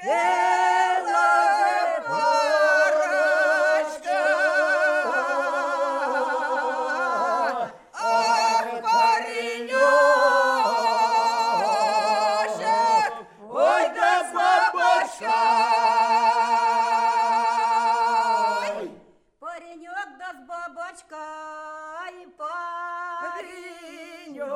Паренек да с бабочкой, паренек.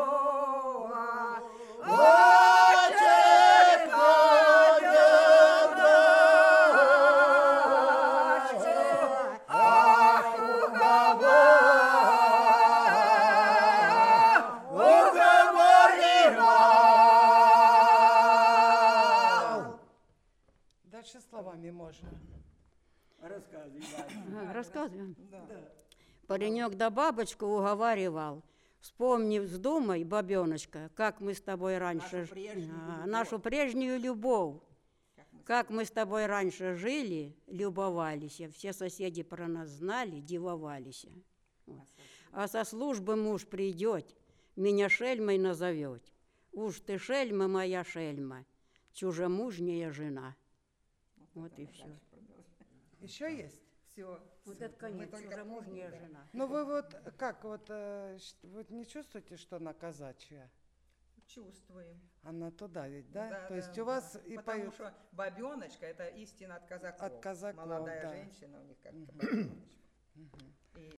Дальше словами можно. Рассказывай. Рассказываем. Да. Паренек да бабочку уговаривал. Вспомни, вздумай, бабеночка, как мы с тобой раньше... Нашу прежнюю любовь. Как мы с тобой раньше жили, любовались. Все соседи про нас знали, дивовались. Вот. А со службы муж придет, меня шельмой назовет. Уж ты шельма, моя шельма, чужемужняя жена. Вот и все. Еще есть? Все. Вот это конец, чужемужняя жена. Ну вы вот как, вот не чувствуете, что она казачья? Чувствуем. Она туда ведь, да? Да, То есть да, у вас да. и Потому поют что бабеночка — это истина от казаков. от казаков, Молодая да. женщина у них как-то бабеночка.